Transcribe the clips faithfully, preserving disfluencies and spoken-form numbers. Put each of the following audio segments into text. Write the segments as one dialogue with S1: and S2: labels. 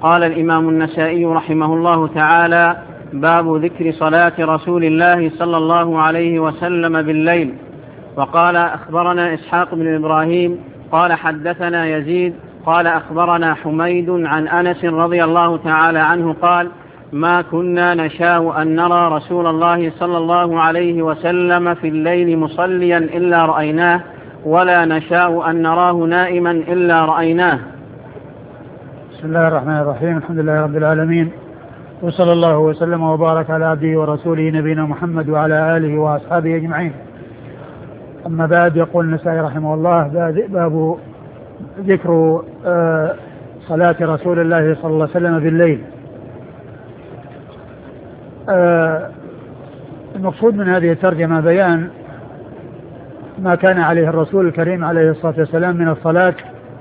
S1: قال الإمام النسائي رحمه الله تعالى: باب ذكر صلاة رسول الله صلى الله عليه وسلم بالليل. وقال: أخبرنا إسحاق بن إبراهيم قال حدثنا يزيد قال أخبرنا حميد عن أنس رضي الله تعالى عنه قال: ما كنا نشاء أن نرى رسول الله صلى الله عليه وسلم في الليل مصليا إلا رأيناه، ولا نشاء أن نراه نائما إلا رأيناه.
S2: بسم الله الرحمن الرحيم. الحمد لله رب العالمين، وصلى الله وسلم وبارك على عبده ورسوله نبينا محمد وعلى آله وأصحابه أجمعين. أما بعد، يقول النسائي رحمه الله: باب ذكر صلاة رسول الله صلى الله عليه وسلم بالليل. المقصود من هذه الترجمة بيان ما كان عليه الرسول الكريم عليه الصلاة والسلام من الصلاة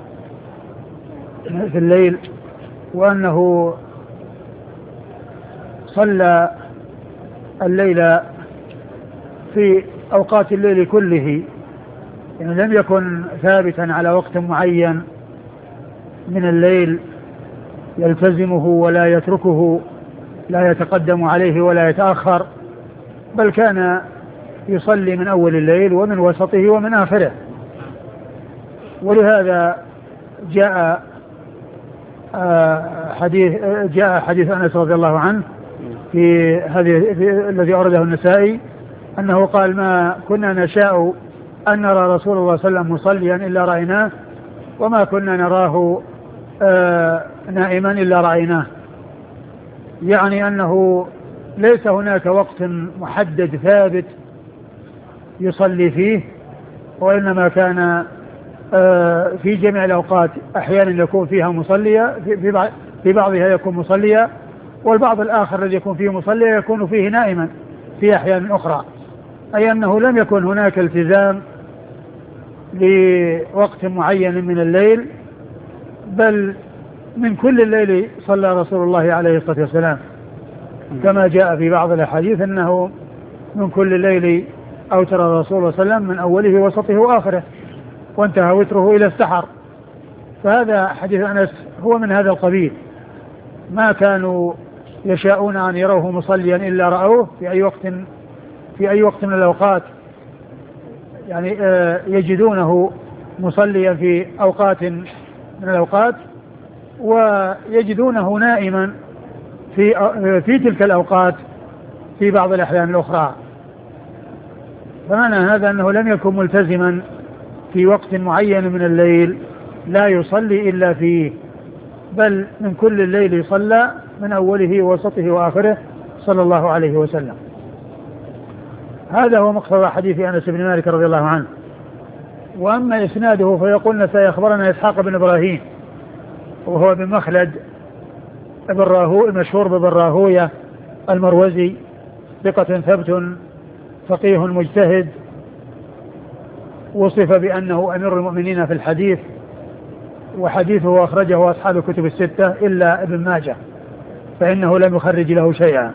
S2: في الليل، وأنه صلى الليل في أوقات الليل كله، يعني لم يكن ثابتا على وقت معين من الليل يلتزمه ولا يتركه، لا يتقدم عليه ولا يتأخر، بل كان يصلي من أول الليل ومن وسطه ومن آخره. ولهذا جاء حديث جاء حديث أنس رضي الله عنه في هذه الذي أورده النسائي، أنه قال: ما كنا نشاء أن نرى رسول الله صلى الله عليه وسلم مصليا إلا رأيناه، وما كنا نراه نائما إلا رأيناه. يعني أنه ليس هناك وقت محدد ثابت يصلي فيه، وإنما كان في جميع الأوقات أحيانا يكون فيها مصليا، في بعضها يكون مصليا، والبعض الآخر الذي يكون فيه مصليا يكون فيه نائما في أحيان أخرى. أي أنه لم يكن هناك التزام لوقت معين من الليل، بل من كل الليل صلى رسول الله عليه الصلاة والسلام، كما جاء في بعض الأحاديث أنه من كل الليل أوتر الرسول صلى الله عليه وسلم من أوله وسطه وآخره، وانتهى وتره إلى السحر. فهذا حديث أنس هو من هذا القبيل، ما كانوا يشاءون أن يروه مصليا إلا رأوه في أي وقت في أي وقت من الأوقات، يعني يجدونه مصليا في أوقات من الأوقات، ويجدونه نائما في في تلك الأوقات في بعض الأحيان الأخرى. فمعنى هذا أنه لم يكن ملتزما في وقت معين من الليل لا يصلي إلا فيه، بل من كل الليل يصلى من أوله ووسطه وآخره صلى الله عليه وسلم. هذا هو مقتضى حديث أنس بن مالك رضي الله عنه. وأما إسناده فيقولنا: سيخبرنا إسحاق بن إبراهيم، وهو بن مخلد ابن راهو المشهور بابن راهوية المروزي، ثقة ثبت فقيه مجتهد، وصف بأنه أمير المؤمنين في الحديث، وحديثه أخرجه أصحاب الكتب الستة إلا ابن ماجه، فإنه لم يخرج له شيئا.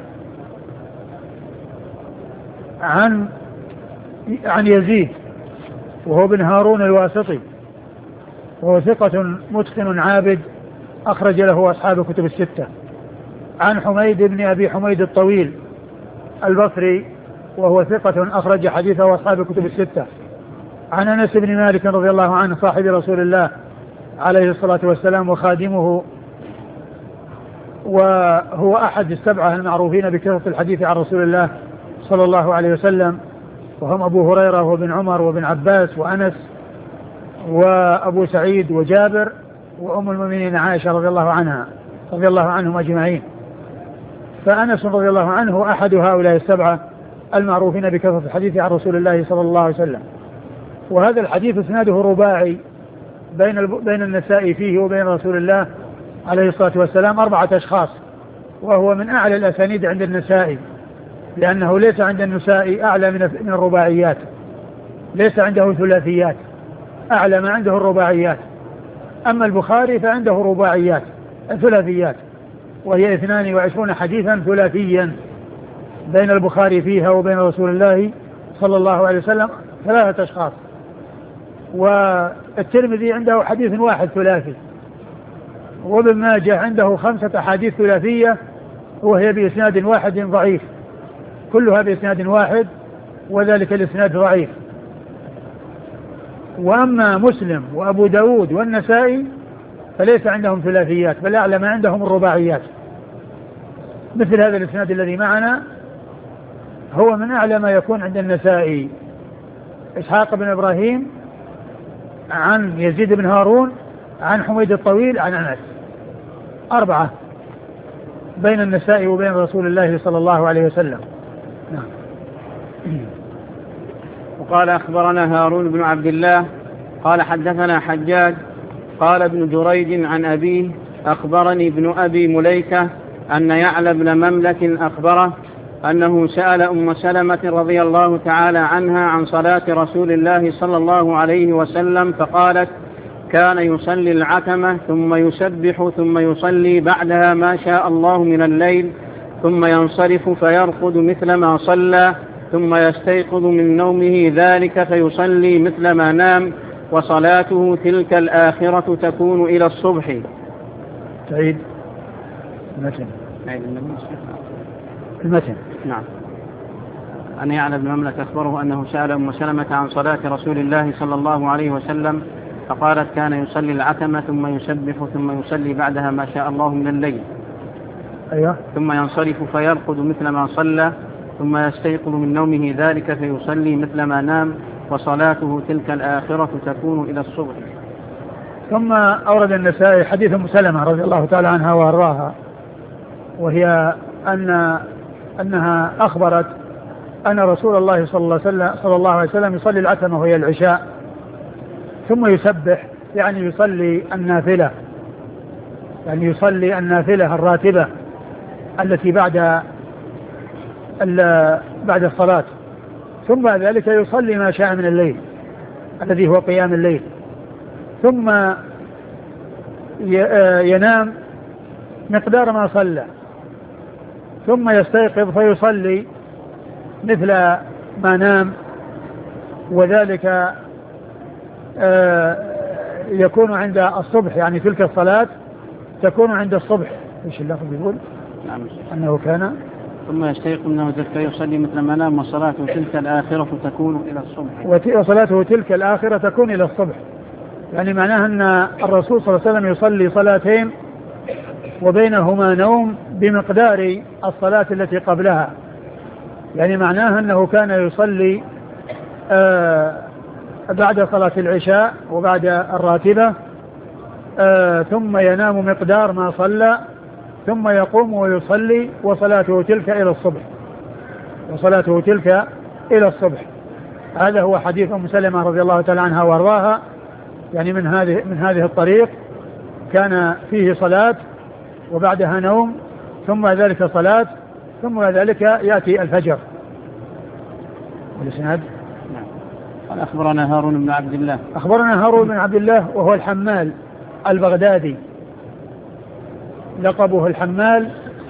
S2: عن عن يزيد وهو بن هارون الواسطي، وهو ثقة متقن عابد أخرج له أصحاب الكتب الستة. عن حميد بن أبي حميد الطويل البصري، وهو ثقة أخرج حديثه أصحاب الكتب الستة. عن أنس بن مالك رضي الله عنه صاحب رسول الله عليه الصلاة والسلام وخادمه، وهو أحد السبعة المعروفين بكثرة الحديث عن رسول الله صلى الله عليه وسلم، وهم أبو هريرة وابن عمر وابن عباس وأنس وأبو سعيد وجابر وأم المؤمنين عائشة رضي الله عنها رضي الله عنهم أجمعين. فأنس رضي الله عنه أحد هؤلاء السبعة المعروفين بكثرة الحديث عن رسول الله صلى الله عليه وسلم. وهذا الحديث اسناده رباعي بين بين النسائي فيه وبين رسول الله عليه الصلاة والسلام أربعة أشخاص، وهو من أعلى الأسانيد عند النسائي، لأنه ليس عند النسائي أعلى من من الرباعيات، ليس عنده ثلاثيات، أعلى ما عنده الرباعيات. أما البخاري فعنده رباعيات ثلاثيات، وهي اثنان وعشرون حديثا ثلاثيا بين البخاري فيها وبين رسول الله صلى الله عليه وسلم ثلاثة أشخاص. والترمذي عنده حديث واحد ثلاثي، وابن ماجه عنده خمسة أحاديث ثلاثية وهي بإسناد واحد ضعيف، كلها بإسناد واحد وذلك الإسناد ضعيف. وأما مسلم وأبو داود والنسائي فليس عندهم ثلاثيات، بل أعلى ما عندهم الرباعيات. مثل هذا الإسناد الذي معنا هو من أعلى ما يكون عند النسائي: إسحاق بن إبراهيم عن يزيد بن هارون عن حميد الطويل عن أنس، أربعة بين النسائي وبين رسول الله صلى الله عليه وسلم. نعم.
S1: وقال أخبرنا هارون بن عبد الله قال حدثنا حجاج قال ابن جريج عن أبيه أخبرني ابن أبي مليكة أن يعلى بن مملك أخبره أنه سأل أم سلمة رضي الله تعالى عنها عن صلاة رسول الله صلى الله عليه وسلم فقالت: كان يصلي العتمة ثم يسبح ثم يصلي بعدها ما شاء الله من الليل ثم ينصرف فيرقد مثل ما صلى ثم يستيقظ من نومه ذلك فيصلي مثل ما نام وصلاته تلك الآخرة تكون إلى الصبح.
S2: تعيد المتن. المتن.
S1: نعم. أن يعلى بن مملك أخبره أنه سأل أم سلمة عن صلاة رسول الله صلى الله عليه وسلم فقالت: كان يصلي العتمة ثم يسبح ثم يصلي بعدها ما شاء الله من الليل.
S2: أيوة.
S1: ثم ينصرف فيرقد مثل ما صلى ثم يستيقظ من نومه ذلك فيصلي مثل ما نام وصلاته تلك الآخرة تكون إلى الصبح.
S2: ثم أورد النسائي حديث أم سلمة رضي الله تعالى عنها وأرضاها، وهي أن أنها أخبرت أن رسول الله صلى الله عليه وسلم, صلى الله عليه وسلم يصلي العتمة وهي العشاء ثم يسبح، يعني يصلي النافلة، يعني يصلي النافلة الراتبة التي بعد بعد الصلاة، ثم بعد ذلك يصلي ما شاء من الليل الذي هو قيام الليل، ثم ينام مقدار ما صلى ثم يستيقظ فيصلي مثل ما نام، وذلك يكون عند الصبح، يعني تلك الصلاة تكون عند الصبح. ايش اللفظ يقول؟
S1: نعم.
S2: أنه كان
S1: ثم يستيقظ منه ذلك يصلي مثل ما نام وصلاته تلك الآخرة تكون إلى الصبح.
S2: وصلاته تلك الآخرة تكون إلى الصبح، يعني معناها أن الرسول صلى الله عليه وسلم يصلي صلاتين وبينهما نوم بمقدار الصلاة التي قبلها، يعني معناها أنه كان يصلي آه بعد صلاة العشاء وبعد الراتبة آه ثم ينام مقدار ما صلى ثم يقوم ويصلي وصلاته تلك إلى الصبح، وصلاته تلك إلى الصبح. هذا هو حديث أم سلمة رضي الله تعالى عنها وارضاها، يعني من هذه من هذه الطريق كان فيه صلاة وبعدها نوم ثم ذلك صلاة ثم ذلك يأتي الفجر. والإسناد.
S1: نعم. قال أخبرنا هارون بن عبد الله.
S2: أخبرنا هارون بن عبد الله وهو الحمال البغدادي، لقبه الحمال،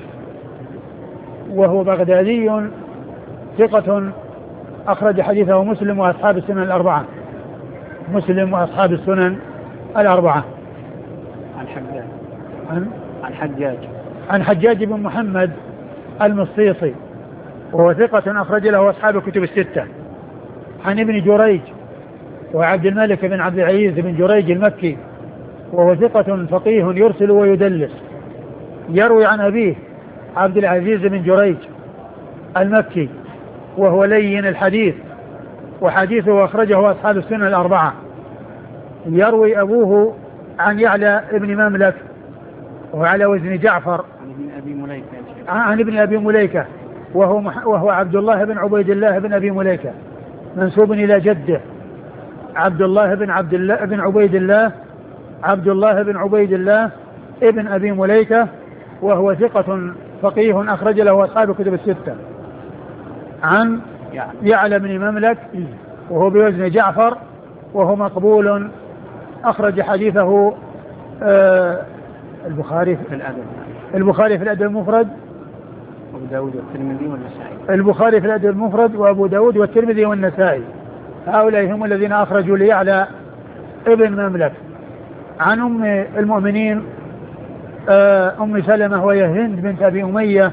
S2: وهو بغدادي ثقة أخرج حديثه مسلم وأصحاب السنن الأربعة، مسلم وأصحاب السنن الأربعة.
S1: عن حجاج
S2: عن
S1: عن حجاج
S2: عن حجاج بن محمد المصيصي وهو ثقة أخرج له أصحاب الكتب الستة. عن ابن جريج وعبد الملك بن عبد العزيز بن جريج المكي وهو ثقة فقيه يرسل ويدلس، يروي عن أبيه عبد العزيز بن جريج المكي وهو لين الحديث وحديثه أخرجه أصحاب السنة الأربعة. يروي أبوه عن يعلى ابن مملك وعلى وزن جعفر
S1: عن ابن أبي مليكة
S2: عن ابن أبي مليكة وهو, وهو عبد الله بن عبيد الله بن أبي مليكة منسوب إلى جده عبد الله بن عبد الله بن عبيد الله عبد الله بن عبيد الله ابن أبي مليكة وهو ثقة فقيه أخرج له أصحاب الكتب الستة. عن يعلى بن مملك وهو بوزن جعفر وهو مقبول أخرج حديثه آه البخاري في الأدب البخاري في الأدب المفرد
S1: وأبو داود والترمذي والنسائي.
S2: البخاري في الأدب المفرد وأبو داود والترمذي والنسائي، هؤلاء هم الذين أخرجوا ليعلى ابن مملك. عن أم المؤمنين أم سلمة وهي هند بنت أبي أمية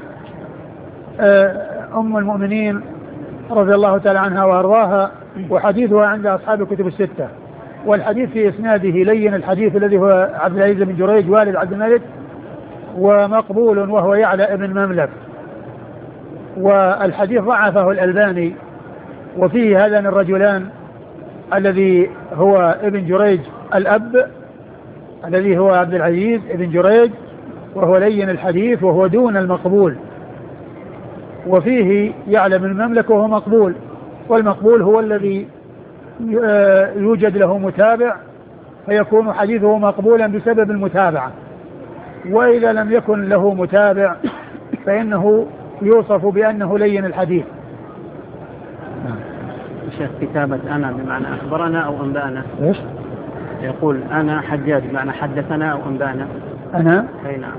S2: أم المؤمنين رضي الله تعالى عنها وأرضاها، وحديثها عند أصحاب الكتب الستة. والحديث في إسناده لين الحديث الذي هو عبد العزيز بن جريج والد عبد الملك، ومقبول وهو يعلى ابن مملك، والحديث ضعفه الألباني. وفيه هذان الرجلان الذي هو ابن جريج الأب الذي هو عبد العزيز ابن جريج وهو لين الحديث وهو دون المقبول، وفيه يعلى بن المملك وهو مقبول، والمقبول هو الذي يوجد له متابع فيكون حديثه مقبولا بسبب المتابعة، وإذا لم يكن له متابع فإنه يوصف بأنه لين الحديث.
S1: شيخ كتابة أنا بمعنى أخبرنا أو أنبأنا؟
S2: إيش؟
S1: يقول أنا حجاج بمعنى حدثنا أو أنبأنا؟
S2: أنا؟
S1: أي نعم.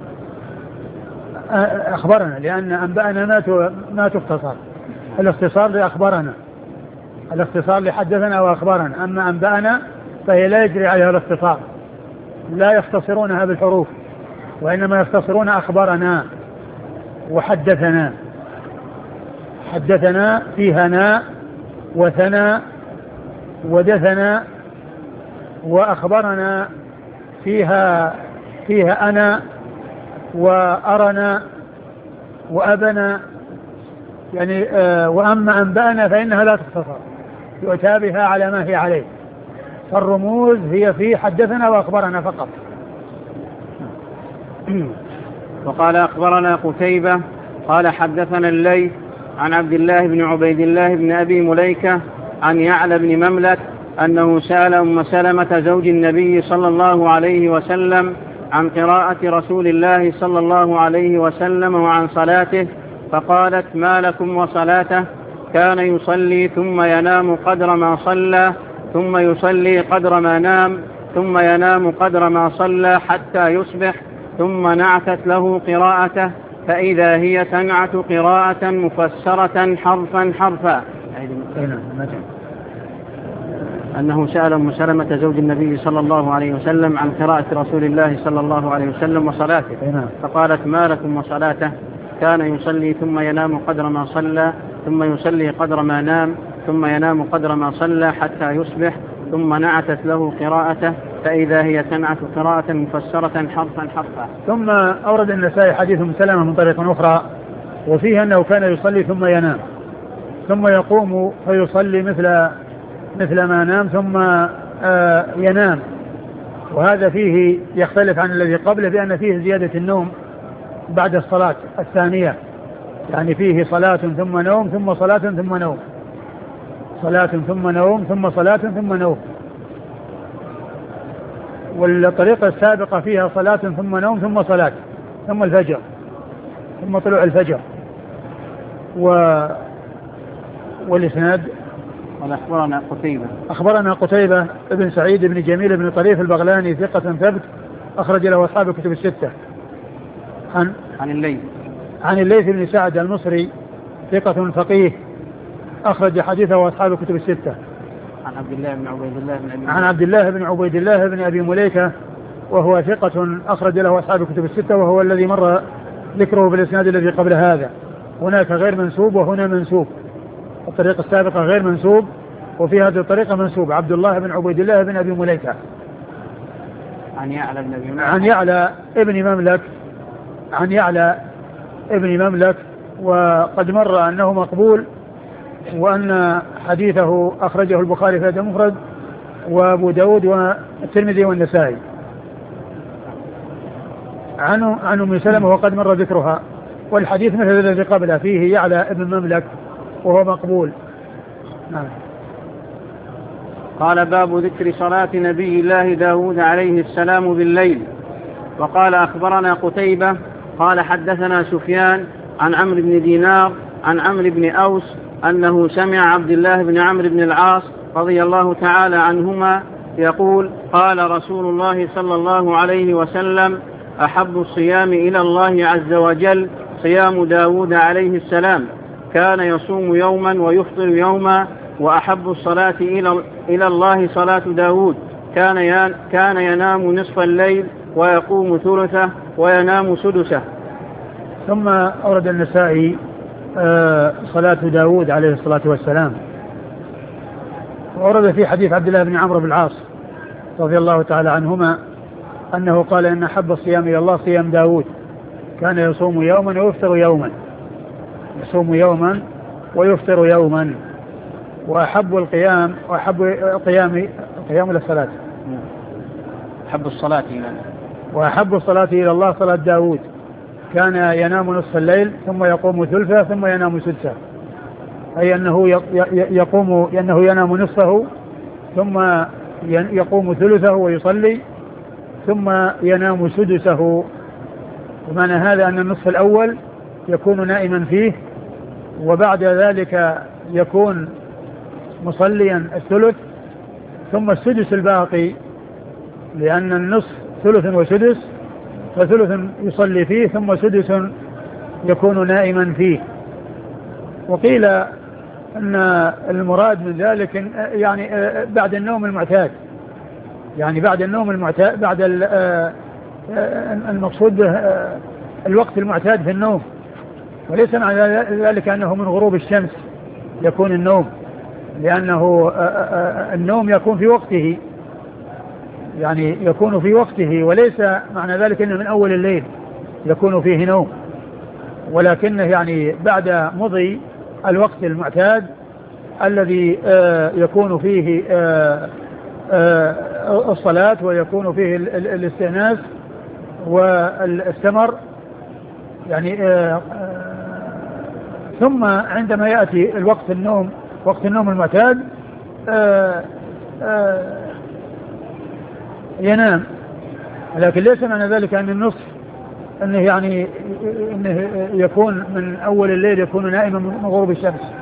S2: أخبرنا، لأن أنبأنا ما ما تختصر، الاختصار لأخبرنا، الاختصار لحدثنا وأخبرنا. أما أنبأنا فهي لا يجري عليها الاختصار، لا يختصرونها بالحروف، وإنما يختصرون أخبرنا وحدثنا. حدثنا فيها ناء وثناء ودثنا، وأخبرنا فيها فيها أنا وأرنا وأبنا، يعني آه وأما أنبأنا فإنها لا تختصر، يؤتى بها على ما هي عليه، فالرموز هي في حدثنا وأخبرنا فقط.
S1: وقال أخبرنا قتيبة قال حدثنا الليث عن عبد الله بن عبيد الله بن أبي مليكة عن يعلى بن مملك أنه سأل أم سلمة زوج النبي صلى الله عليه وسلم عن قراءة رسول الله صلى الله عليه وسلم وعن صلاته، فقالت ما لكم وصلاته؟ كان يصلي ثم ينام قدر ما صلى، ثم يصلي قدر ما نام، ثم ينام قدر ما صلى حتى يصبح، ثم نعتت له قراءته فإذا هي تنعت قراءة مفسرة حرفا حرفا. أنه سأل أم سلمة زوج النبي صلى الله عليه وسلم عن قراءة رسول الله صلى الله عليه وسلم وصلاته، فقالت ما لكم وصلاته؟ كان يصلي ثم ينام قدر ما صلى، ثم يصلي قدر ما نام، ثم ينام قدر ما صلى حتى يصبح، ثم نعتت له قراءته فإذا هي تنعت قراءة مفسرة حرفا حرفا.
S2: ثم أورد النسائي حديث أم سلمة من طريق أخرى وفيه أنه كان يصلي ثم ينام، ثم يقوم فيصلي مثل مثل ما نام، ثم آه ينام. وهذا فيه يختلف عن الذي قبله بأن فيه زيادة النوم بعد الصلاة الثانية، يعني فيه صلاة ثم نوم ثم صلاة ثم نوم، صلاة ثم نوم ثم صلاة ثم نوم. والطريقة السابقة فيها صلاة ثم نوم ثم صلاة ثم الفجر ثم طلوع الفجر. و والإسناد
S1: أخبرنا قتيبة
S2: أخبرنا قتيبة ابن سعيد بن جميل بن طريف البغلاني ثقة ثبت أخرج له أصحاب الكتب الستة. عن
S1: عن الليث
S2: عن الليث بن سعد المصري ثقة فقيه أخرج حديثه أصحاب الكتب الستة.
S1: عن عبد الله بن عبيد الله بن أبي
S2: عن عبد الله بن عبيد الله بن أبي مليكة وهو ثقة أخرج له أصحاب الكتب الستة، وهو الذي مر ذكره بالإسناد الذي قبل هذا. هناك غير منسوب وهنا منسوب، الطريقة السابقة غير منسوب وفي هذه الطريقة منسوب عبد الله بن عبيد الله بن أبي مليكة
S1: عن يعلى بن أبي مليكة
S2: عن يعلى ابن مملك عن يعلى ابن مملك وقد مر أنه مقبول، وأن حديثه أخرجه البخاري في الأدب المفرد وأبو داود والترمذي والنسائي. عن عن أم سلمة وقد مر ذكرها، والحديث مثل الذي قبله فيه يعلى ابن مملك وهو مقبول. نعم.
S1: قال باب ذكر صلاة نبي الله داود عليه السلام بالليل. وقال أخبرنا قتيبة قال حدثنا سفيان عن عمرو بن دينار عن عمرو بن أوس أنه سمع عبد الله بن عمرو بن العاص رضي الله تعالى عنهما يقول قال رسول الله صلى الله عليه وسلم أحب الصيام إلى الله عز وجل صيام داود عليه السلام، كان يصوم يوما ويفطر يوما، وأحب الصلاة إلى إلى الله صلاة داود، كان كان ينام نصف الليل ويقوم ثلثه وينام سدسه.
S2: ثم أورد النسائي صلاة داود عليه الصلاة والسلام، وأورد في حديث عبد الله بن عمرو بن العاص رضي الله تعالى عنهما أنه قال إن أحب الصيام إلى الله صيام داود، كان يصوم يوما ويفطر يوما، يصوم يوما ويفطر يوما. وأحب القيام وأحب القيام قيام للصلاة
S1: أحب الصلاة إلى
S2: وأحب الصلاة إلى الله صلاة داود، كان ينام نصف الليل ثم يقوم ثلثه ثم ينام سدسه، أي أنه يقوم أنه ينام نصفه ثم يقوم ثلثه ويصلي ثم ينام سدسه. ومعنى هذا أن النصف الأول يكون نائما فيه، وبعد ذلك يكون مصليا الثلث، ثم السدس الباقي، لأن النصف ثلث وسدس، فثلث يصلي فيه ثم سدس يكون نائما فيه. وقيل أن المراد من ذلك يعني بعد النوم المعتاد، يعني بعد النوم المعتاد، بعد المقصود به الوقت المعتاد في النوم، وليس معنى ذلك أنه من غروب الشمس يكون النوم، لأنه النوم يكون في وقته، يعني يكون في وقته، وليس معنى ذلك أنه من أول الليل يكون فيه نوم، ولكنه يعني بعد مضي الوقت المعتاد الذي يكون فيه الصلاة ويكون فيه الاستئناس والسمر، يعني ثم عندما يأتي الوقت النوم وقت النوم المعتاد ينام. لكن ليس معنى ذلك أن النصف أنه يعني أنه يكون من أول الليل يكون نائما من غروب الشمس.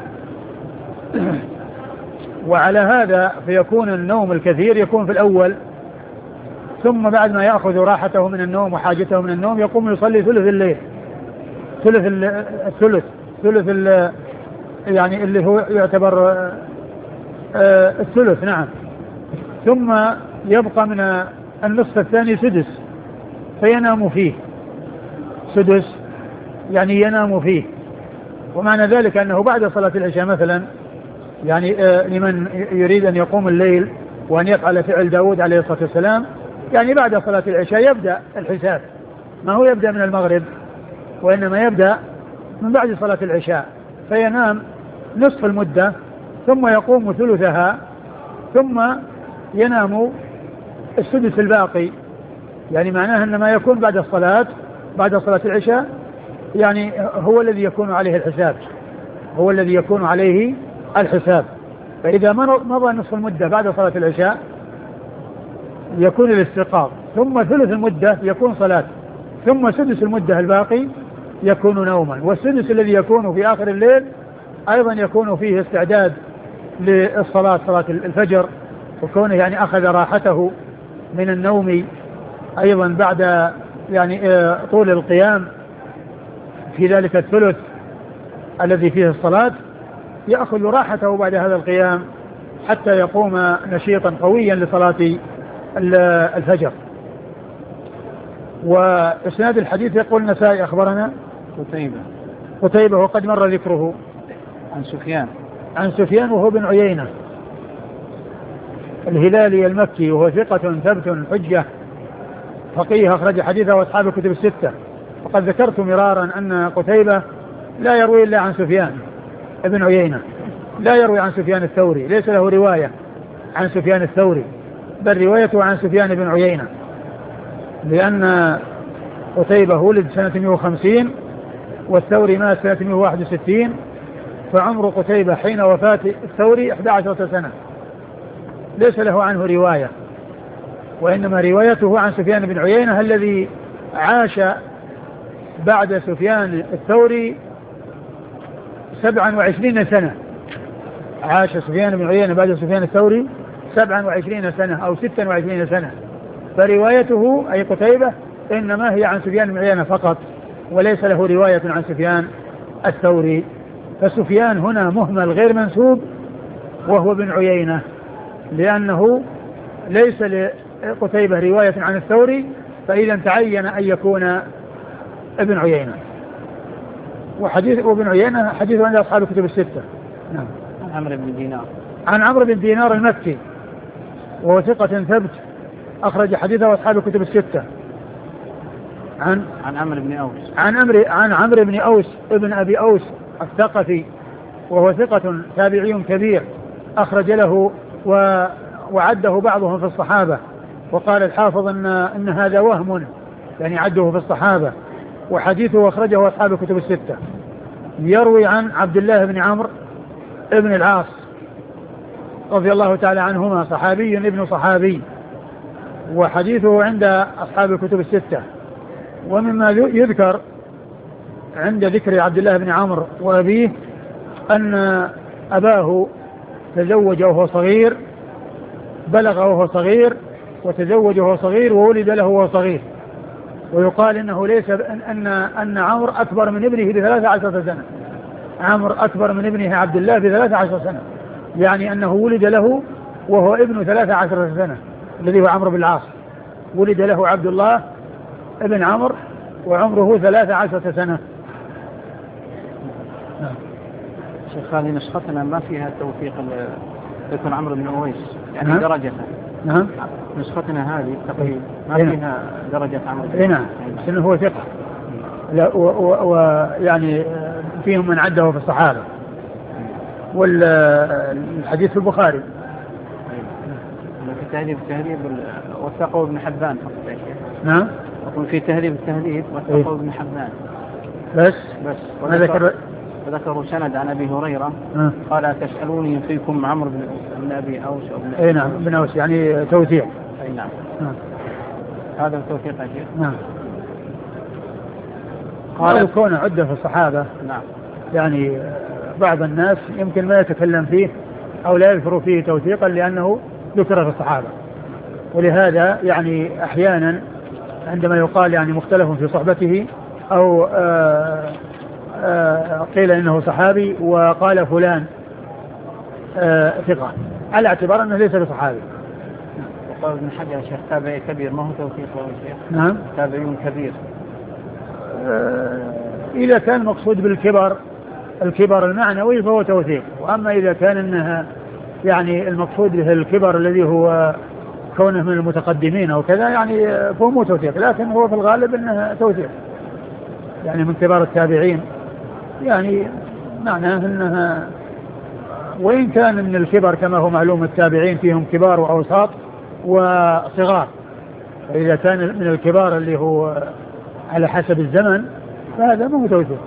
S2: وعلى هذا فيكون النوم الكثير يكون في الأول، ثم بعد ما يأخذ راحته من النوم وحاجته من النوم يقوم يصلي ثلث الليل، ثلث الثلث ثلث يعني اللي هو يعتبر الثلث، نعم. ثم يبقى من النصف الثاني سدس فينام فيه، سدس يعني ينام فيه. ومعنى ذلك أنه بعد صلاة العشاء مثلا، يعني لمن يريد أن يقوم الليل وأن يفعل فعل داود عليه الصلاة والسلام، يعني بعد صلاة العشاء يبدأ الحساب، ما هو يبدأ من المغرب، وإنما يبدأ من بعد صلاة العشاء، فينام نصف المدة ثم يقوم ثلثها ثم ينام السدس الباقي. يعني معناه أن ما يكون بعد الصلاة بعد صلاة العشاء يعني هو الذي يكون عليه الحساب، هو الذي يكون عليه الحساب. فإذا مضى نصف المدة بعد صلاة العشاء يكون الاستيقاظ، ثم ثلث المدة يكون صلاة، ثم سدس المدة الباقي يكون نوما. والسدس الذي يكون في آخر الليل أيضا يكون فيه استعداد للصلاة، صلاة الفجر، وكونه يعني أخذ راحته من النوم أيضا بعد يعني طول القيام في ذلك الثلث الذي فيه الصلاة، يأخذ راحته بعد هذا القيام حتى يقوم نشيطا قويا لصلاة الفجر. وإسناد الحديث يقول النسائي أخبرنا
S1: قتيبة
S2: قتيبة وقد مر ذكره
S1: عن سفيان
S2: عن سفيان وهو بن عيينة الهلالي المكي، وهو ثقة ثبت حجة فقيه أخرج حديثه وأصحاب الكتب الستة. وقد ذكرت مرارا أن قتيبة لا يروي إلا عن سفيان ابن عيينة، لا يروي عن سفيان الثوري، ليس له رواية عن سفيان الثوري، بل روايته عن سفيان بن عيينة، لأن قتيبة ولد سنة مئة وخمسين والثوري مات سنة مئة وواحد وستين، فعمر قتيبة حين وفاة الثوري إحدى عشرة سنة، ليس له عنه رواية، وإنما روايته عن سفيان بن عيينة الذي عاش بعد سفيان الثوري سبعا وعشرين سنة، عاش سفيان بن عيينة بعد سفيان الثوري سبعا وعشرين سنة أو ستا وعشرين سنة، فروايته أي قتيبة إنما هي عن سفيان بن عيينة فقط، وليس له رواية عن سفيان الثوري. فسفيان هنا مهمل غير منسوب وهو بن عيينة، لأنه ليس لقتيبة رواية عن الثوري، فإذا تعين أن يكون ابن عيينة. وحديث ابن عيينة حديث عند أصحاب الكتب الستة.
S1: نعم. عن عمرو بن دينار
S2: عن عمرو بن دينار المكي وهو ثقة ثبت أخرج حديثه أصحاب الكتب الستة. عن
S1: عن عمرو بن أوس
S2: عن عمرو عن عمرو بن أوس ابن أبي أوس الثقفي وهو ثقة تابعي كبير أخرج له و وعده بعضهم في الصحابة، وقال الحافظ أن, إن هذا وهم، يعني عده في الصحابة، وحديثه أخرجه أصحاب الكتب الستة. يروي عن عبد الله بن عمرو ابن العاص رضي الله تعالى عنهما، صحابي ابن صحابي، وحديثه عند أصحاب الكتب الستة. ومما يذكر عند ذكر عبد الله بن عمرو وأبيه أن أباه تزوج وهو صغير، بلغ وهو صغير، وتزوج وهو صغير، وولد له وهو صغير. ويقال إنه ليس أن أن عمرو أكبر من ابنه بثلاثة عشرة سنة. عمرو أكبر من ابنه عبد الله بثلاثة عشرة سنة، يعني أنه ولد له وهو ابن ثلاثة عشرة سنة، الذي هو عمرو بن العاص. ولد له عبد الله ابن عمرو وعمره ثلاثة عشرة سنة.
S1: نعم. شيخ هذه نسختنا ما فيها توثيق ذكر عمرو بن أويس، يعني نعم. درجته.
S2: نعم.
S1: نسختنا هذه تقريبا ما فيها درجة عمرو بن
S2: أويس. نعم. لأنه هو ثقة. لا ويعني فيهم من عده في الصحابة. والحديث في البخاري.
S1: في تهذيب التهذيب وثقه ابن حبان فقط يا شيخ.
S2: نعم.
S1: يقول في تهذيب التهذيب وثقه ابن حبان.
S2: بس.
S1: بس.
S2: وذكر
S1: ذكروا سند عن أبي هريرة
S2: أه.
S1: قال تسألوني فيكم عمرو بن بن أبي أوس أو بن
S2: أي نعم بن أوس، يعني توثيق.
S1: أي نعم.
S2: نعم.
S1: هذا التوثيق يا شيخ.
S2: نعم. قال كون عدة في الصحابة.
S1: نعم.
S2: يعني بعض الناس يمكن ما يتكلم فيه أو لا يذكر فيه توثيقا لأنه ذكر في الصحابة، ولهذا يعني أحيانا عندما يقال يعني مختلف في صحبته أو آآ آآ قيل إنه صحابي وقال فلان ثقة، على اعتبار أنه ليس بصحابي.
S1: وقال ابن حجر شيخ تابعي كبير، ما هو توثيق يا شيخ؟
S2: نعم.
S1: تابعي كبير.
S2: إذا كان مقصود بالكبر الكبر المعنوي فهو توثيق، وأما إذا كان إنها يعني المقصود به الكبر الذي هو كونه من المتقدمين أو كذا يعني فهو مو توثيق، لكن هو في الغالب إنها توثيق، يعني من كبار التابعين، يعني معناه إنها وإن كان من الكبر كما هو معلوم التابعين فيهم كبار وأوساط وصغار، فإذا كان من الكبار اللي هو على حسب الزمن فهذا مو توثيق.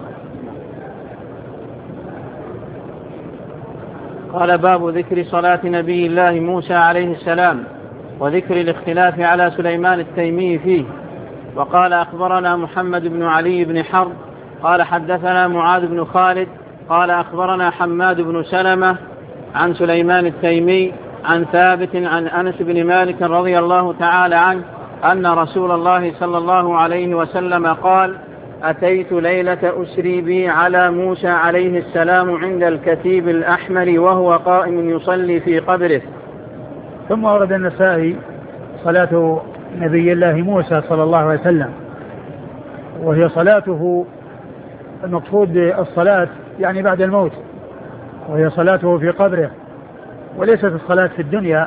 S1: قال باب ذكر صلاة نبي الله موسى عليه السلام وذكر الاختلاف على سليمان التيمي فيه. وقال أخبرنا محمد بن علي بن حرب قال حدثنا معاذ بن خالد قال أخبرنا حماد بن سلمة عن سليمان التيمي عن ثابت عن أنس بن مالك رضي الله تعالى عنه أن رسول الله صلى الله عليه وسلم قال أتيت ليلة أسري بي على موسى عليه السلام عند الكثيب الأحمر وهو قائم يصلي في قبره.
S2: ثم ورد النسائي صلاة نبي الله موسى صلى الله عليه وسلم، وهي صلاته المقصود الصلاة يعني بعد الموت، وهي صلاته في قبره، وليست الصلاة في الدنيا.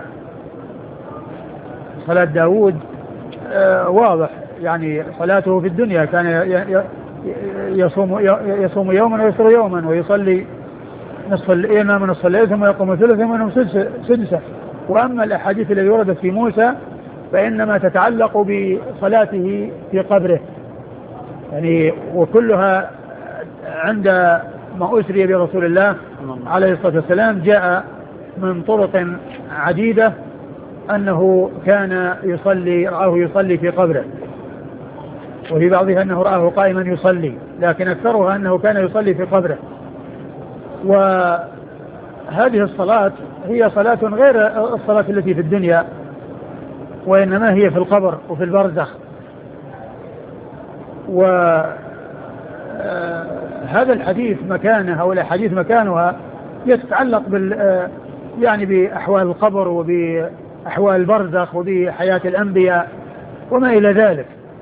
S2: صلاة داود آه واضح، يعني صلاته في الدنيا كان يصوم يصوم يوما ويفطر يوما ويصلي نصف الإمام نصف الليل ثم يقوم ثلث ثم ينام سدسه. وأما الأحاديث التي وردت في موسى فإنما تتعلق بصلاته في قبره، يعني وكلها عند ما أسري برسول الله عليه الصلاة والسلام جاء من طرق عديدة أنه كان يصلي رآه يصلي في قبره، وفي بعضها أنه رآه قائما يصلي، لكن أكثرها أنه كان يصلي في قبره. وهذه الصلاة هي صلاة غير الصلاة التي في الدنيا، وإنما هي في القبر وفي البرزخ. وهذا الحديث مكانها أو الحديث مكانها يتعلق بال يعني بأحوال القبر وبأحوال البرزخ وبحياة الأنبياء وما إلى ذلك،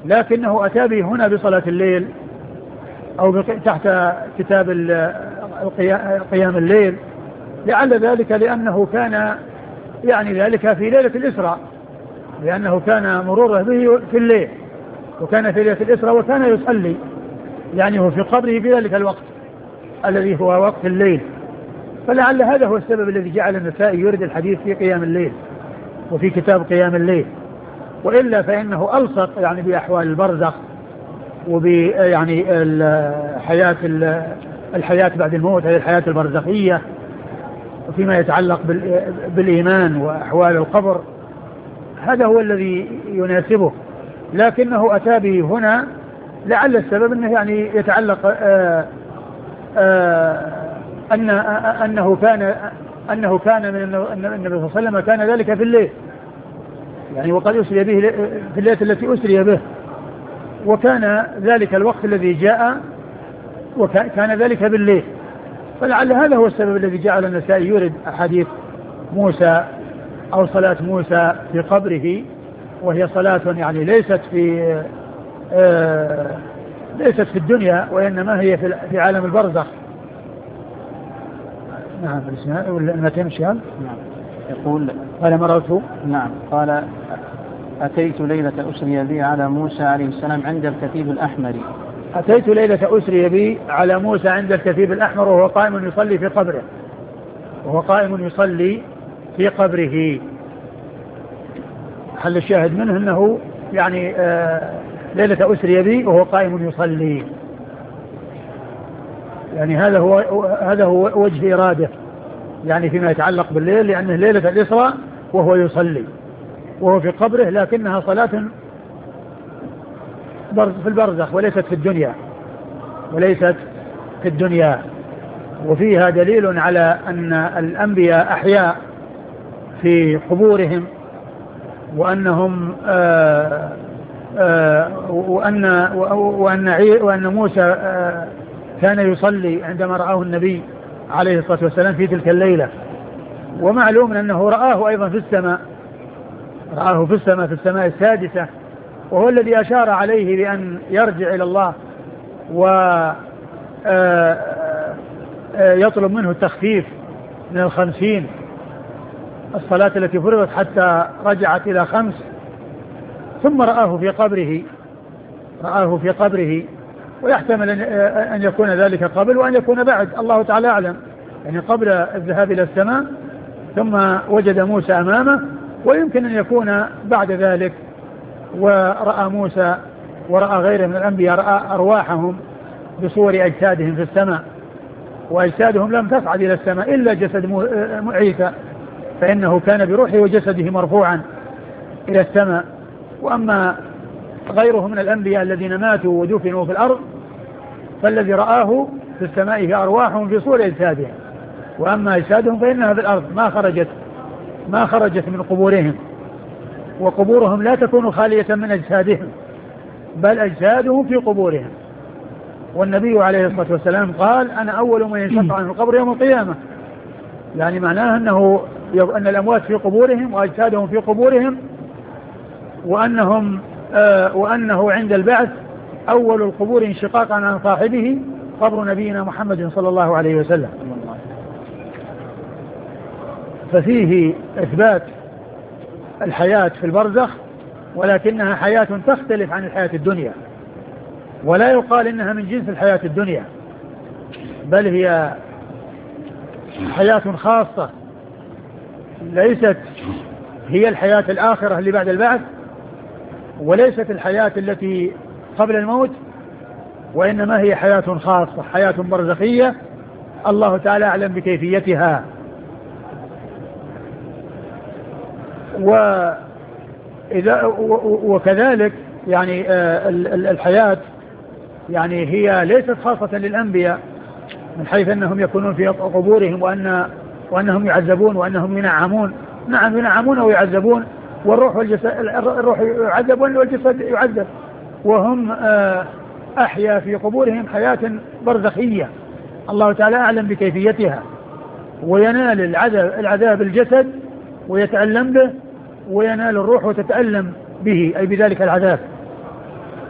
S2: لكنه أتى به هنا بصلاة الليل أو تحت كتاب قيام الليل، لعل ذلك لأنه كان يعني ذلك في ليلة الإسراء، لأنه كان مروره به في الليل، وكان في ليلة الإسراء وكان يصلي، يعني هو في قبره في ذلك الوقت الذي هو وقت الليل. فلعل هذا هو السبب الذي جعل النسائي يرد الحديث في قيام الليل وفي كتاب قيام الليل، وإلا فإنه ألصق يعني بأحوال البرزخ وب يعني الحياة الحياة بعد الموت، هذه الحياة البرزخية، وفيما يتعلق بالإيمان وأحوال القبر، هذا هو الذي يناسبه. لكنه أتى به هنا لعل السبب أنه يعني يتعلق آآ آآ أن أنه كان أنه كان من النبي صلى الله عليه وسلم كان ذلك في الليل، يعني وقد أسري به في الليلة التي أسري به، وكان ذلك الوقت الذي جاء وكان ذلك بالليل. فلعل هذا هو السبب الذي جعل النسائي يورد أحاديث موسى أو صلاة موسى في قبره، وهي صلاة يعني ليست في آه ليست في الدنيا، وإنما هي في عالم البرزخ. نعم المتين الشهاب.
S1: نعم يقول
S2: قال مررت
S1: نعم قال أتيت ليلة أسري بي على موسى عليه السلام عند الكثيب الأحمر.
S2: أتيت ليلة أسري بي على موسى عند الكثيب الأحمر وهو قائم يصلي في قبره، وهو قائم يصلي في قبره. حل الشاهد منه أنه يعني آه ليلة أسري بي وهو قائم يصلي، يعني هذا هو هذا هو وجه إراده، يعني فيما يتعلق بالليل، لأنه ليلة الإسراء وهو يصلي وهو في قبره، لكنها صلاة في البرزخ وليست في الدنيا وليست في الدنيا. وفيها دليل على أن الأنبياء أحياء في قبورهم، وأنهم آآ آآ وأن وأن وأن موسى كان يصلي عندما رآه النبي عليه الصلاة والسلام في تلك الليلة. ومعلوم أنه رآه أيضا في السماء، رآه في السماء في السماء السادسة، وهو الذي أشار عليه بأن يرجع إلى الله ويطلب منه التخفيف من الخمسين الصلاة التي فرضت حتى رجعت إلى خمس. ثم رآه في قبره رآه في قبره ويحتمل أن يكون ذلك قبل وأن يكون بعد، الله تعالى أعلم، يعني قبل الذهاب إلى السماء ثم وجد موسى أمامه، ويمكن أن يكون بعد ذلك ورأى موسى ورأى غيره من الأنبياء رأى أرواحهم بصور أجسادهم في السماء، وأجسادهم لم تصعد إلى السماء إلا جسد عيسى، فإنه كان بروحه وجسده مرفوعا إلى السماء. وأما غيره من الأنبياء الذين ماتوا ودفنوا في الأرض فالذي رآه في السماء في أرواحهم في صور أجسادهم، وأما أجسادهم فإنها في الأرض ما خرجت ما خرجت من قبورهم، وقبورهم لا تكون خالية من أجسادهم بل أجسادهم في قبورهم. والنبي عليه الصلاة والسلام قال أنا أول من ينشق عنه القبر يوم القيامة، يعني معناه أنه أن الأموات في قبورهم وأجسادهم في قبورهم، وأنهم آه وأنه عند البعث أول القبور انشقاقا عن صاحبه قبر نبينا محمد صلى الله عليه وسلم. ففيه إثبات الحياة في البرزخ، ولكنها حياة تختلف عن الحياة الدنيا، ولا يقال إنها من جنس الحياة الدنيا، بل هي حياة خاصة ليست هي الحياة الآخرة اللي بعد البعث، وليست الحياة التي قبل الموت، وإنما هي حياة خاصة، حياة برزخية الله تعالى أعلم بكيفيتها. وإذا وكذلك يعني الحياة يعني هي ليست خاصة للأنبياء من حيث أنهم يكونون في قبورهم وأن وأنهم يعذبون وأنهم ينعمون. نعم ينعمون ويعذبون، والروح والجسد الروح يعذب والجسد يعذب، وهم أحيا في قبورهم حياة برزخية الله تعالى أعلم بكيفيتها، وينال العذاب العذاب الجسد ويتألم به، وينال الروح وتتألم به أي بذلك العذاب.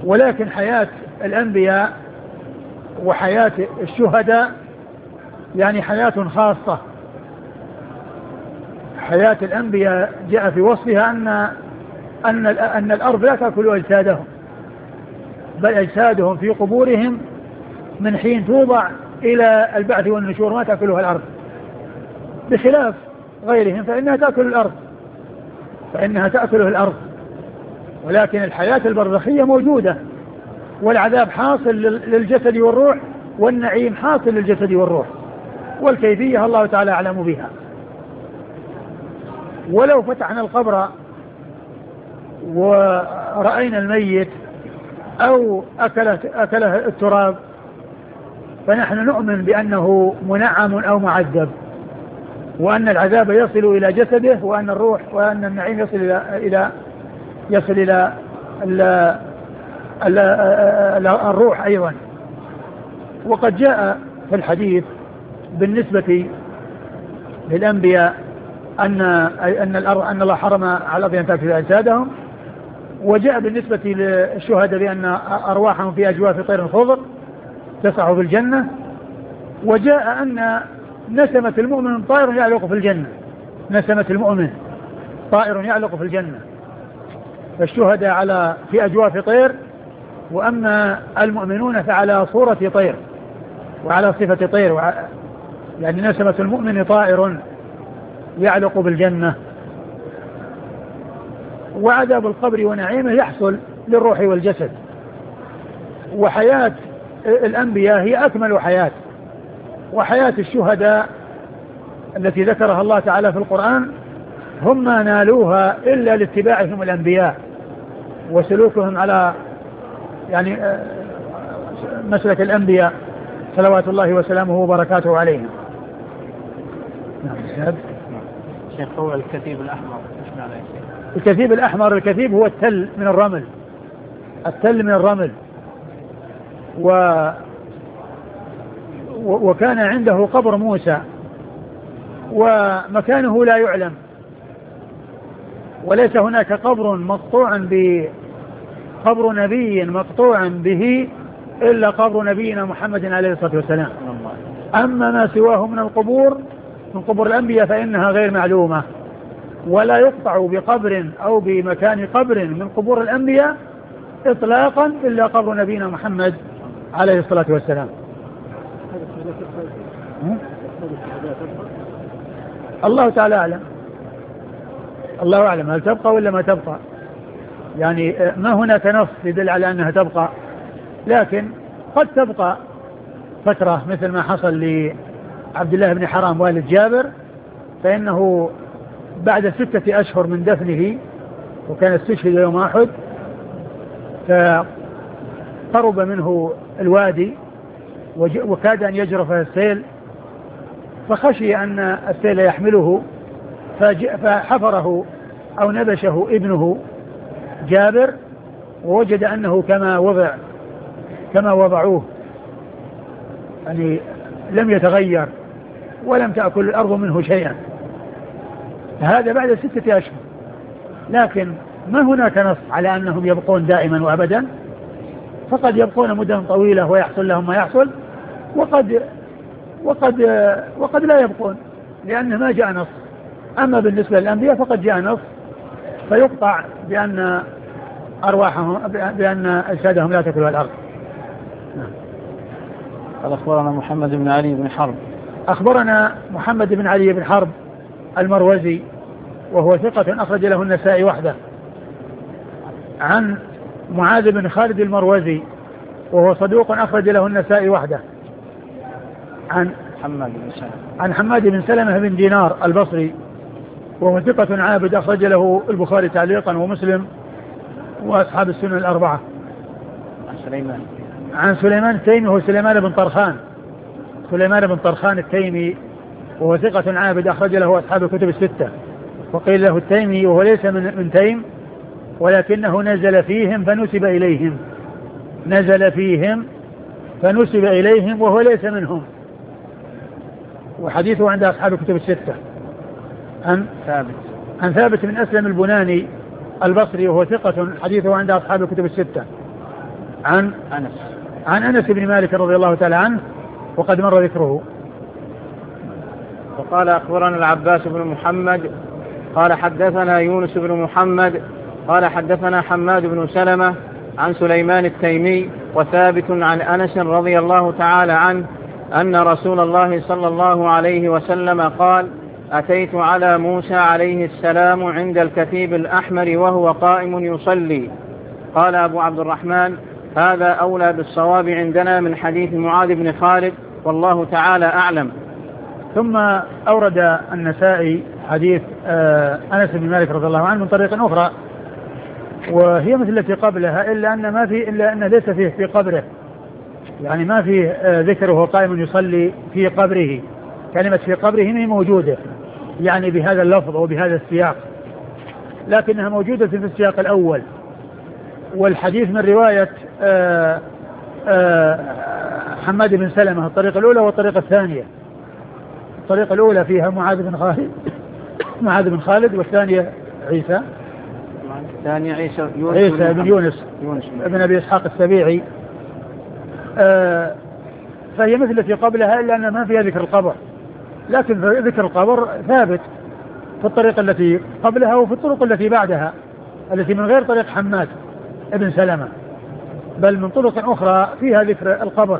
S2: ولكن حياة الأنبياء وحياة الشهداء يعني حياة خاصة. حياة الأنبياء جاء في وصفها أن أن أن الأرض لا تأكل أجسادهم، بل أجسادهم في قبورهم من حين توضع إلى البعث والنشور ما تأكلها الأرض، بخلاف غيرهم فإنها تأكل الأرض فإنها تأكله الأرض ولكن الحياة البرزخية موجودة، والعذاب حاصل للجسد والروح، والنعيم حاصل للجسد والروح، والكيفية الله تعالى أعلم بها. ولو فتحنا القبر ورأينا الميت أو أكله, أكله التراب فنحن نؤمن بأنه منعم أو معذب، وأن العذاب يصل إلى جسده، وأن الروح وأن النعيم يصل إلى إلى يصل إلى الروح أيضا. وقد جاء في الحديث بالنسبة للأنبياء أن أن الأرض أن الله حرم على الأرض أن تأكل أجسادهم، وجاء بالنسبة للشهداء بأن أرواحهم في أجواف طير خضر تسعى في الجنة، وجاء أن نسمة المؤمن طائر يعلق في الجنة، نسمة المؤمن طائر يعلق في الجنة، فالشهداء على في أجواف طير، وأما المؤمنون فعلى صورة طير وعلى صفة طير، وع... يعني نسمة المؤمن طائر يعلق بالجنة. وعذاب القبر ونعيمه يحصل للروح والجسد. وحياة الأنبياء هي أكمل حياة، وحياة الشهداء التي ذكرها الله تعالى في القرآن هم ما نالوها إلا لاتباعهم الأنبياء وسلوكهم على يعني مسلك الأنبياء صلوات الله وسلامه وبركاته عليهم.
S1: نعم. شيخ هو الكثيب الأحمر.
S2: الكثيب الأحمر، الكثيب هو التل من الرمل، التل من الرمل. و وكان عنده قبر موسى ومكانه لا يعلم، وليس هناك قبر مقطوع ب قبر نبي مقطوع به إلا قبر نبينا محمد عليه الصلاة والسلام. أما ما سواه من القبور من قبور الأنبياء فإنها غير معلومة، ولا يقطع بقبر أو بمكان قبر من قبور الأنبياء إطلاقا إلا قبر نبينا محمد عليه الصلاة والسلام. الله تعالى أعلم، الله أعلم هل تبقى ولا ما تبقى، يعني ما هناك نص يدل على أنها تبقى، لكن قد تبقى فترة مثل ما حصل لعبد الله بن حرام والد جابر، فإنه بعد ستة أشهر من دفنه وكان استشهد يوم أحد فقرب منه الوادي وكاد أن يجرفه السيل، فخشي أن السيل يحمله فحفره أو نبشه ابنه جابر، ووجد أنه كما وضع كما وضعوه يعني لم يتغير ولم تأكل الأرض منه شيئا، هذا بعد ستة أشهر. لكن ما هناك نص على أنهم يبقون دائما وأبدا، فقد يبقون مدة طويلة ويحصل لهم ما يحصل، وقد وقد وقد لا يبقون لأن ما جاء نص. أما بالنسبة للأنبياء فقد جاء نص فيقطع بأن أرواحهم بأن أجسادهم لا تأكلها الأرض.
S1: قال أخبرنا محمد بن علي بن حرب.
S2: أخبرنا محمد بن علي بن حرب المروزي وهو ثقة أخرج له النسائي وحده، عن معاذ بن خالد المروزي وهو صدوق أخرج له النسائي وحده، عن
S1: حماد بن سلمة
S2: عن حماد بن سلمة بن دينار البصري وهو ثقة عابد أخرج له البخاري تعليقا ومسلم وأصحاب السنن الأربعة.
S1: عن سليمان
S2: عن سليمان التيمي وهو سليمان بن طرخان سليمان بن طرخان التيمي وهو ثقة عابد أخرج له أصحاب الكتب الستة، وقيل له التيمي وهو ليس من, من تيم ولكنه نزل فيهم فنسب إليهم نزل فيهم فنسب إليهم وهو ليس منهم، وحديثه عند أصحاب الكتب الستة. عن
S1: ثابت
S2: عن ثابت بن أسلم البناني البصري وهو ثقة حديثه عند أصحاب الكتب الستة. عن
S1: أنس
S2: عن أنس بن مالك رضي الله تعالى عنه وقد مر ذكره.
S1: وقال أخبرنا العباس بن محمد قال حدثنا يونس بن محمد قال حدثنا حماد بن سلمة عن سليمان التيمي وثابت عن أنس رضي الله تعالى عنه أن رسول الله صلى الله عليه وسلم قال: أتيت على موسى عليه السلام عند الكثيب الأحمر وهو قائم يصلي. قال أبو عبد الرحمن: هذا أولى بالصواب عندنا من حديث معاذ بن خالد، والله تعالى أعلم.
S2: ثم أورد النسائي حديث أنس بن مالك رضي الله عنه من طريق أخرى، وهي مثل التي قبلها، إلا أن ما في إلا أن ليس فيه في قبره، يعني ما فيه ذكره قائم يصلي في قبره، كلمة في قبره هي موجودة يعني بهذا اللفظ أو بهذا السياق، لكنها موجودة في السياق الأول. والحديث من رواية آآ آآ حماد بن سلمة الطريقة الأولى والطريقة الثانية. الطريقة الأولى فيها معاذ بن خالد معاذ بن خالد والثانية عيسى
S1: الثانية عيسى,
S2: عيسى بن يونس, يونس ابن أبي إسحاق السبيعي. فهي مثل التي قبلها إلا أن ما فيها ذكر القبر، لكن ذكر القبر ثابت في الطريقة التي قبلها وفي الطرق التي بعدها التي من غير طريق حماد ابن سلمة، بل من طرق أخرى فيها ذكر القبر.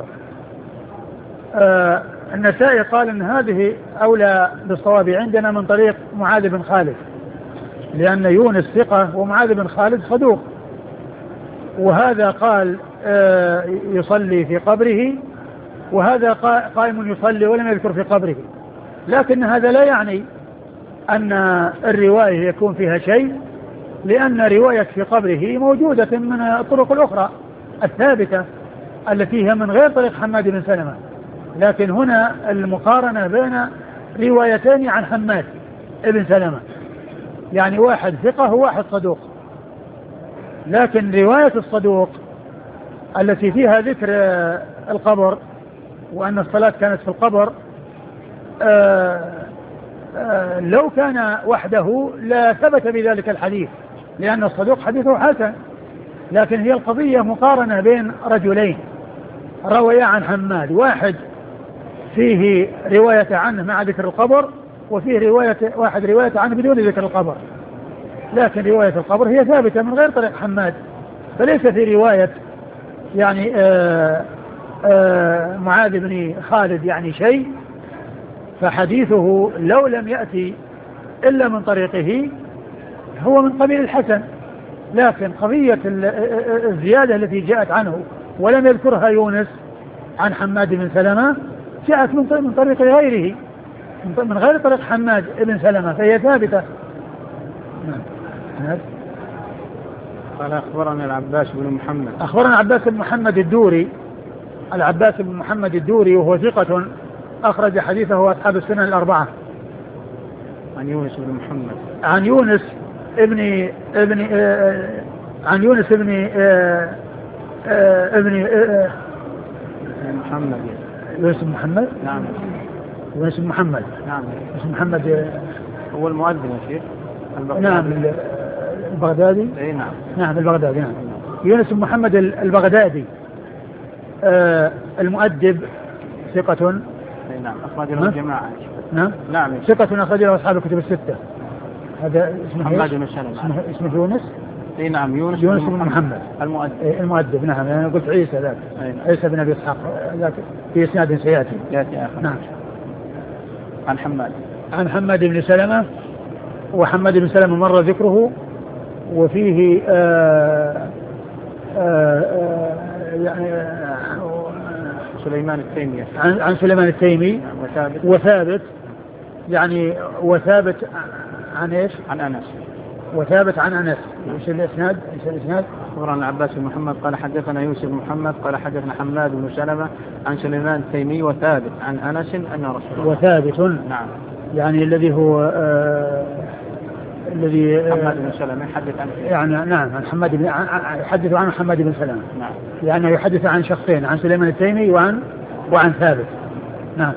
S2: آه النسائي قال إن هذه أولى بالصواب عندنا من طريق معاذ بن خالد، لأن يونس ثقة ومعاذ بن خالد صدوق، وهذا قال آه يصلي في قبره، وهذا قائم يصلي ولم يذكر في قبره. لكن هذا لا يعني أن الرواية يكون فيها شيء، لأن رواية في قبره موجودة من الطرق الأخرى الثابتة التي هي من غير طريق حماد بن سلمة. لكن هنا المقارنة بين روايتين عن حماد بن سلمة، يعني واحد ثقة وواحد صدوق. لكن رواية الصدوق التي فيها ذكر القبر وأن الصلاة كانت في القبر آآ آآ لو كان وحده لا ثبت بذلك الحديث، لأن الصدوق حديثه حسن. لكن هي القضية مقارنة بين رجلين رويا عن حماد، واحد فيه رواية عنه مع ذكر القبر، وفيه رواية واحد رواية عنه بدون ذكر القبر. لكن رواية القبر هي ثابتة من غير طريق حماد، فليس في رواية يعني آآ آآ معاذ بن خالد يعني شيء، فحديثه لو لم يأتي إلا من طريقه هو من قبيل الحسن. لكن قضية الزيادة التي جاءت عنه ولم يذكرها يونس عن حماد بن سلمة جاءت من طريق غيره، من غير طريق حماد بن سلمة، فهي ثابتة.
S1: قال أخبرنا العباس بن محمد
S2: أخبرنا العباس بن محمد الدوري العباس بن محمد الدوري وهو ثقة أخرج حديثه أصحاب السنن الأربعة.
S1: عن يونس بن محمد
S2: عن يونس ابن ابن آه عن يونس ابن آه آه ابن آه
S1: محمد
S2: يونس بن محمد
S1: نعم
S2: يونس بن محمد
S1: نعم
S2: يونس بن محمد آه
S1: هو المؤذن يا شيخ
S2: نعم البغدادي
S1: اي نعم
S2: نعم البغدادي نعم يونس بن محمد البغدادي آه المؤدب ثقة
S1: اي نعم أخرج له الجماعة
S2: نعم
S1: نعم
S2: ثقة أخرج له أصحاب الكتب الستة. هذا اسمه
S1: محمد بن سلمة
S2: اسمه, اسمه يونس
S1: اي نعم يونس
S2: يونس بن محمد, محمد.
S1: المؤدب
S2: إيه المؤدب نعم. أنا قلت عيسى ذاك
S1: نعم.
S2: عيسى بن أبي إسحاق ذاك في إسناد سيأتي
S1: يأتي آخر.
S2: نعم.
S1: عن حماد
S2: عن حماد بن سلمة، وحماد بن سلمة مر ذكره، وفيه آآ آآ يعني
S1: سليمان التيمي
S2: عن, عن سليمان التيمي
S1: وثابت
S2: وثابت يعني وثابت عن ايش؟
S1: عن أنس
S2: وثابت عن أنس. ايش الاسناد؟ ايش الاسناد؟
S1: أخبرنا العباس بن محمد قال حدثنا يوسف بن محمد قال حدثنا حماد بن سلمة عن سليمان التيمي وثابت عن أنس أن رسول الله
S2: وثابت
S1: نعم يعني
S2: الذي هو آه الذي
S1: حماد بن سلمة يحدث عنه
S2: يعني نعم عن حماد بن يحدث عن حماد بن سلمة
S1: نعم
S2: لأنه يحدث عن شخصين، عن سليمان التيمي وعن وعن ثابت نعم.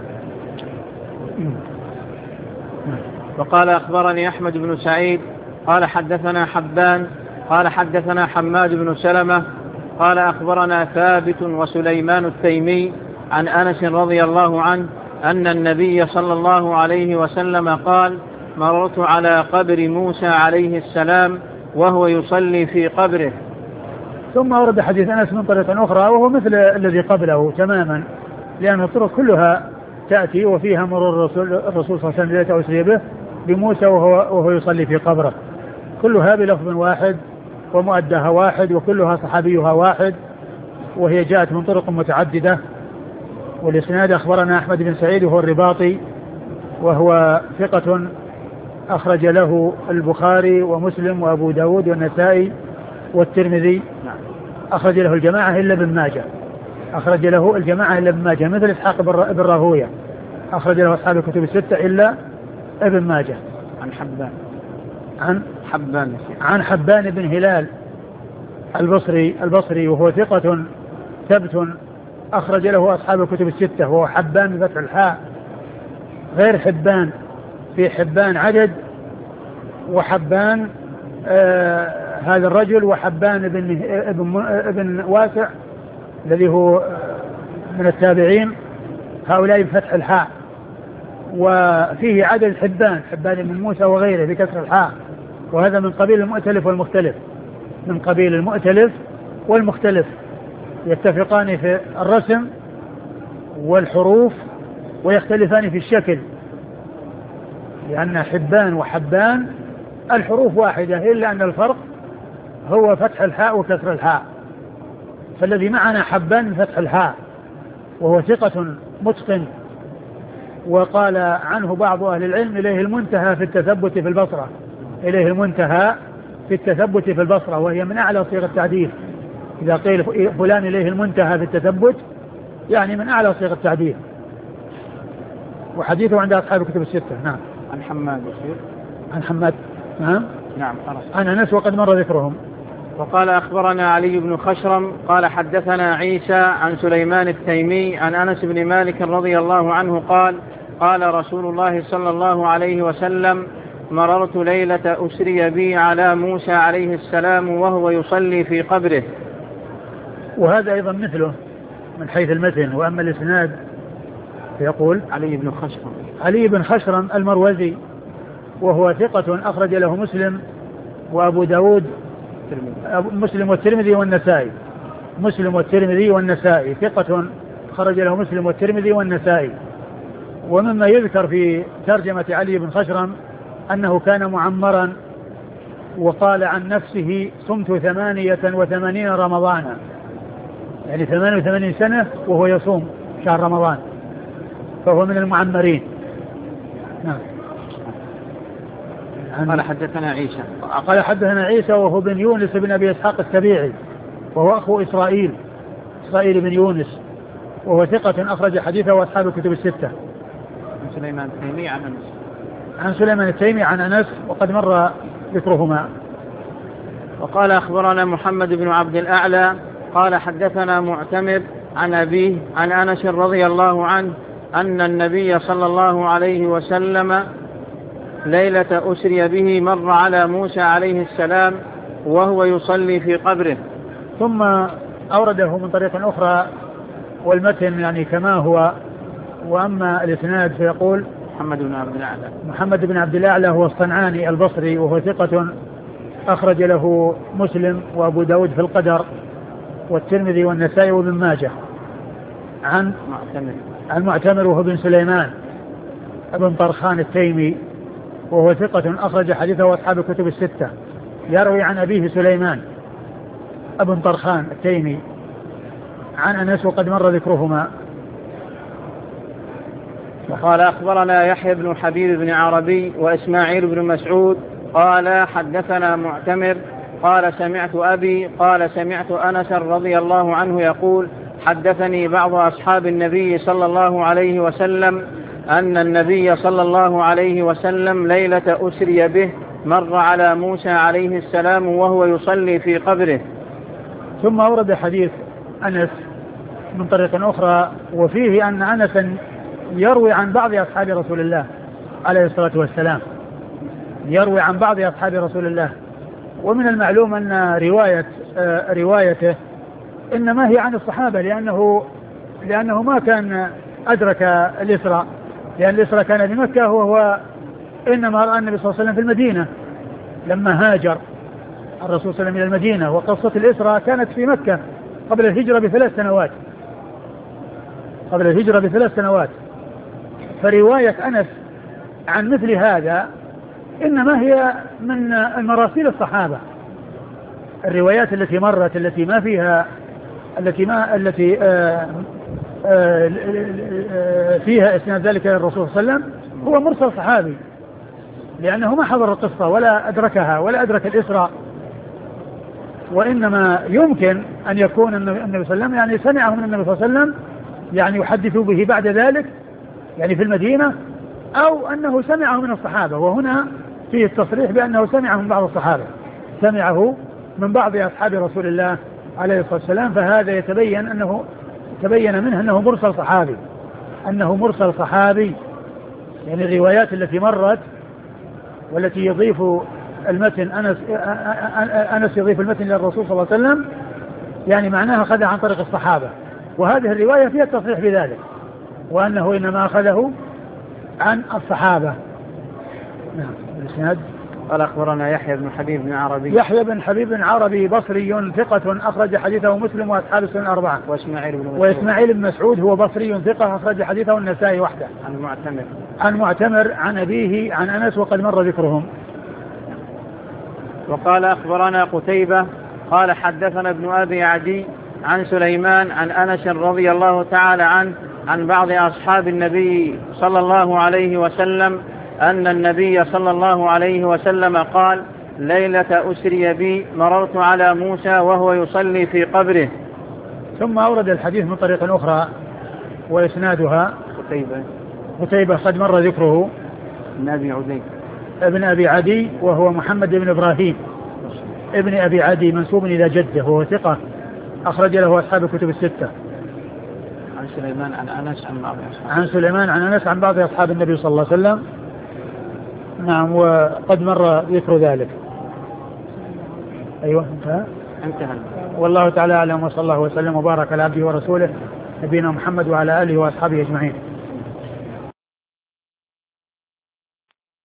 S1: وقال أخبرني أحمد بن سعيد قال حدثنا حبان قال حدثنا حماد بن سلمة قال أخبرنا ثابت وسليمان التيمي عن أنس رضي الله عنه أن النبي صلى الله عليه وسلم قال مررت على قبر موسى عليه السلام وهو يصلي في قبره.
S2: ثم ورد حديث أنس من طريقة أخرى وهو مثل الذي قبله تماما، لأن الطرق كلها تأتي وفيها مرور الرسول, الرسول صلى الله عليه وسلم أسري به بموسى وهو, وهو يصلي في قبره، كلها بلفظ واحد ومؤدها واحد وكلها صحابيها واحد، وهي جاءت من طرق متعددة. والإسناد أخبرنا أحمد بن سعيد وهو الرباطي وهو ثقة أخرج له البخاري ومسلم وأبو داود والنسائي والترمذي، أخرج له الجماعة إلا ابن ماجه، أخرج له الجماعة إلا ابن ماجه مثل إسحاق بن راهويه أخرج له أصحاب الكتب الستة إلا ابن ماجه.
S1: عن حبان
S2: عن
S1: حبان
S2: عن حبان بن هلال البصري البصري وهو ثقة ثبت أخرج له أصحاب الكتب الستة، وهو حبان بفتح الحاء غير حبان، في حبان عدد وحبان آه هذا الرجل وحبان بن ابن, ابن واسع الذي هو من التابعين، هؤلاء بفتح الحاء، وفيه عدد حبان حبان بن موسى وغيره بكسر الحاء، وهذا من قبيل المؤتلف والمختلف، من قبيل المؤتلف والمختلف، يتفقان في الرسم والحروف ويختلفان في الشكل، لأن حبان وحبان الحروف واحدة إلا أن الفرق هو فتح الحاء وكسر الحاء. فالذي معنا حبان فتح الحاء وهو ثقة متقن، وقال عنه بعض أهل العلم إليه المنتهى في التثبت في البصرة، إليه المنتهى في التثبت في البصرة، وهي من أعلى صيغ التعديل. إذا قيل فلان إليه المنتهى في التثبت يعني من أعلى صيغ التعديل. وحديثه عند أصحاب الكتب الستة. نعم.
S1: عن حماد يصير
S2: عن حماد. نعم.
S1: نعم.
S2: عن أنس وقد مر ذكرهم.
S1: وقال أخبرنا علي بن خشرم قال حدثنا عيسى عن سليمان التيمي عن أنس بن مالك رضي الله عنه قال قال رسول الله صلى الله عليه وسلم مررت ليلة أسري بي على موسى عليه السلام وهو يصلي في قبره.
S2: وهذا أيضا مثله من حيث المتن. وأما الإسناد يقول
S1: علي بن خشرم
S2: علي بن خشرم المروزي وهو ثقة أخرج له مسلم وأبو داود مسلم والترمذي والنسائي مسلم والترمذي والنسائي ثقة خرج له مسلم والترمذي والنسائي. ومما يذكر في ترجمة علي بن خشرم أنه كان معمرا، وقال عن نفسه صمت ثمانية وثمانين رمضانا، يعني ثمانية وثمانين سنة وهو يصوم شهر رمضان، فهو من المعمرين. نعم.
S1: قال حدثنا عيسى
S2: قال حدثنا عيسى وهو بن يونس بن أبي إسحاق السبيعي وهو أخو إسرائيل إسرائيل بن يونس، وهو ثقة أخرج حديثه وأصحاب الكتب الستة.
S1: عن سليمان التيمي عن أنس
S2: عن سليمان التيمي عن أنس وقد مر ذكرهما.
S1: وقال أخبرنا محمد بن عبد الأعلى قال حدثنا معتمر عن أبيه عن أنس رضي الله عنه أن النبي صلى الله عليه وسلم ليلة أسري به مر على موسى عليه السلام وهو يصلي في قبره.
S2: ثم أورده من طريق أخرى والمتن يعني كما هو. وأما الإسناد فيقول
S1: محمد بن عبد الأعلى
S2: محمد بن عبد الأعلى هو الصنعاني البصري وهو ثقة أخرج له مسلم وأبو داود في القدر والترمذي والنسائي وابن ماجه. عن
S1: معتمر
S2: عن معتمر وهو بن سليمان ابن طرخان التيمي وهو ثقة أخرج حديثه أصحاب الكتب الستة، يروي عن أبيه سليمان ابن طرخان التيمي عن أنس وقد مر ذكرهما.
S1: وقال أخبرنا يحيى بن حبيب بن عربي وإسماعيل بن مسعود قال حدثنا معتمر قال سمعت أبي قال سمعت أنس رضي الله عنه يقول حدثني بعض أصحاب النبي صلى الله عليه وسلم أن النبي صلى الله عليه وسلم ليلة أسري به مر على موسى عليه السلام وهو يصلي في قبره.
S2: ثم أورد حديث أنس من طريق أخرى وفيه أن أنسا يروي عن بعض أصحاب رسول الله عليه الصلاة والسلام يروي عن بعض أصحاب رسول الله. ومن المعلوم أن رواية آه روايته إنما هي عن الصحابة، لأنه لأنه ما كان أدرك الإسراء، لأن الإسراء كان بمكة، وهو إنما رأى النبي صلى الله عليه وسلم في المدينة لما هاجر الرسول صلى الله عليه وسلم إلى المدينة. وقصة الإسراء كانت في مكة قبل الهجرة بثلاث سنوات قبل الهجرة بثلاث سنوات فرواية أنس عن مثل هذا إنما هي من المراسيل الصحابة، الروايات التي مرت التي ما فيها التي ما التي آآ آآ فيها إسناد ذلك للرسول صلى الله عليه وسلم هو مرسل صحابي، لأنه ما حضر القصة ولا أدركها ولا أدرك الإسراء. وإنما يمكن أن يكون النبي صلى الله عليه وسلم يعني سمعه من النبي صلى الله عليه وسلم يعني يحدث به بعد ذلك يعني في المدينة، أو أنه سمعه من الصحابة. وهنا فيه التصريح بأنه سمعه من بعض الصحابة، سمعه من بعض أصحاب رسول الله عليه الصلاة والسلام. فهذا يتبين أنه تبين منه أنه مرسل صحابي أنه مرسل صحابي يعني الروايات التي مرت والتي يضيف المتن أنس أنس يضيف المتن للرسول صلى الله عليه وسلم يعني معناها أخذها عن طريق الصحابة. وهذه الرواية فيها التصريح بذلك، وأنه إنما أخذه عن الصحابة. نعم. الإسناد
S1: قال أخبرنا يحيى بن حبيب بن عربي
S2: يحيى بن حبيب بن عربي بصري ثقة أخرج حديثه مسلم وأصحاب السنن الأربعة.
S1: وإسماعيل بن مسعود
S2: وإسماعيل بن مسعود هو بصري ثقة أخرج حديثه النسائي وحده.
S1: عن معتمر
S2: عن معتمر عن أبيه عن أنس وقد مر ذكرهم.
S1: وقال أخبرنا قتيبة قال حدثنا ابن أبي عدي عن سليمان عن أنس رضي الله تعالى عنه عن بعض أصحاب النبي صلى الله عليه وسلم أن النبي صلى الله عليه وسلم قال ليلة أسري بي مررت على موسى وهو يصلي في قبره.
S2: ثم أورد الحديث من طريق أخرى وإسنادها
S1: قتيبة
S2: قتيبة قد مر ذكره.
S1: ابن أبي عدي
S2: ابن أبي عدي وهو محمد بن إبراهيم ابن أبي عدي منسوب إلى جده وهو ثقة أخرج له أصحاب الكتب الستة.
S1: عن سليمان عن أنس عن بعض أصحاب
S2: عن سليمان عن أنس عن بعض أصحاب النبي صلى الله عليه وسلم. نعم وقد مر ذكر ذلك. أيوة انتهى
S1: انتهى.
S2: والله تعالى أعلم وصلى الله وسلم وبارك على عبده ورسوله نبينا محمد وعلى آله وأصحابه أجمعين.